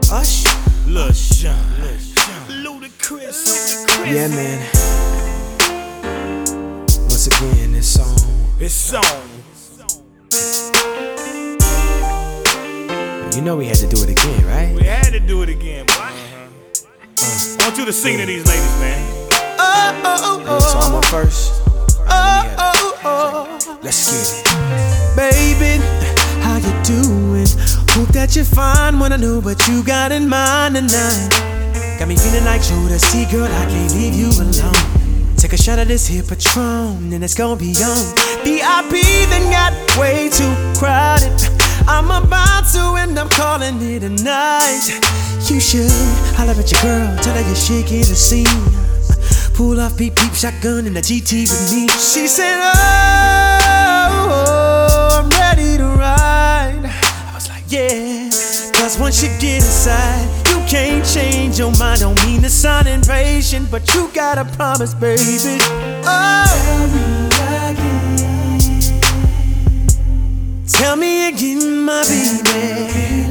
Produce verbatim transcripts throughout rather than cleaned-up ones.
Usher, Lil Sean, Ludacris, Ludacris. yeah, man. Once again, this song. This song. You know we had to do it again, right? We had to do it again, boy. Uh-huh. Uh. I want you to sing to these ladies, man. Oh, oh, oh, so I'm on first. Oh, oh, oh. Let's get it. Baby, how you doing? Hope that you're fine when I know what you got in mind tonight. Got me feeling like Jodeci, girl, I can't leave you alone. Take a shot of this here Patron, and it's gonna be on. V I P then got way too crowded. I'm about to and I'm calling it a night. You should holler at your girl, tell her you're shaking the scene. Pull off peep peep shotgun in the G T with me. She said, oh, oh, I'm ready to ride. I was like, yeah, cause once you get inside, you can't change your mind. Don't mean to sound impatient, but you gotta promise, baby. Oh, tell me again, tell me again, my baby.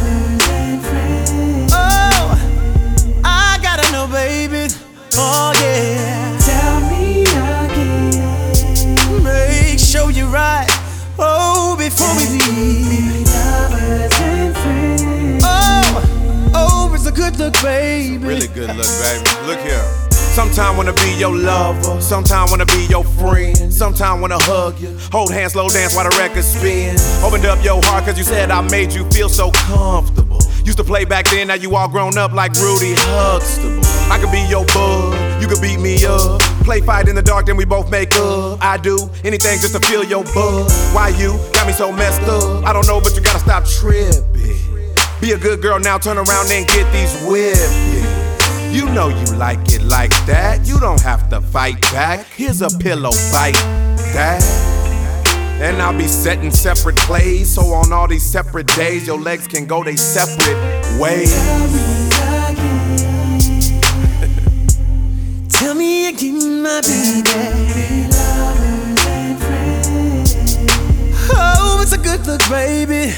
Oh, I gotta know, baby. Oh yeah, tell me again. Make sure you're right. Oh, before we leave. Lovers and friends. Oh, oh, it's a good look, baby. Really good look, baby. Look here. Sometime wanna be your lover, sometime wanna be your friend, sometime wanna hug you, hold hands, slow dance while the record spin. Opened up your heart cause you said I made you feel so comfortable. Used to play back then, now you all grown up like Rudy Huxtable. I could be your bud, you could beat me up. Play fight in the dark, then we both make up. I do anything just to feel your buzz. Why you got me so messed up? I don't know, but you gotta stop tripping. Be a good girl now, turn around and get these whippings. You know you like it like that. You don't have to fight back. Here's a pillow fight that. And I'll be setting separate plays, so on all these separate days, your legs can go they separate ways. Tell me again, my baby. Oh, it's a good look, baby.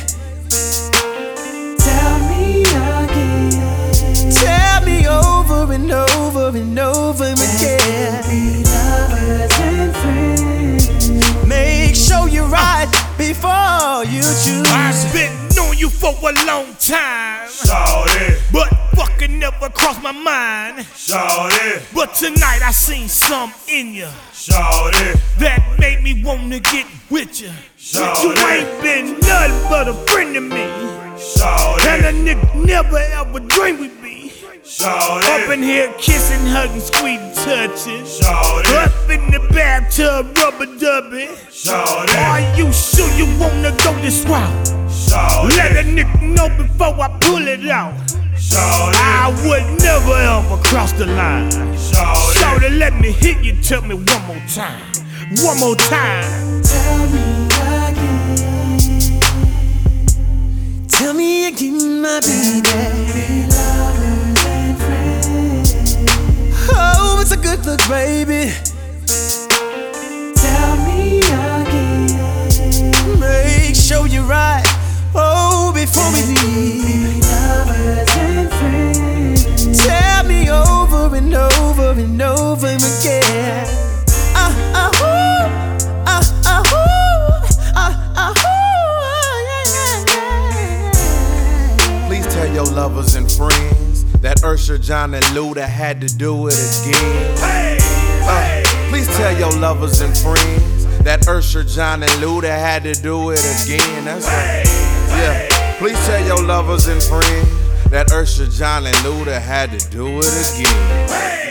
Tell me again. Tell me over and over and over again. Make sure you're right before you choose. I've been knowing you for a long time, Shawty, but fucking never crossed my mind. Shawty, But tonight I seen some in you Shawty, that made me wanna get with you. Shawty. You ain't been nothing but a friend to me, Shawty, and a nigga never ever dreamed we'd be Shawty, up in here kissing, hugging, squeezing, touching. Shawty, Up in the bathtub, rubber dubbing. Shawty, Are you sure you wanna go this route? Shawty, Let a nigga know before I pull it out. Shawty, I would never ever cross the line. Shawty, Shawty, let me hit you, tell me one more time. One more time. Tell me again. Tell me again, my baby. Oh, it's a good look, baby. Tell me again. Make sure you're right. Oh, before we leave. Tell me over and over and over again. Ah, ah, ooh. Ah, ah, ooh. Ah, ah, ooh. Yeah, yeah, yeah. please tell your lovers and friends that Usher, John, and Luda had to do it again. Hey, Uh, hey. please tell your lovers and friends that Usher, John, and Luda had to do it again. That's right. Yeah. Please tell your lovers and friends that Usher, John, and Luda had to do it again.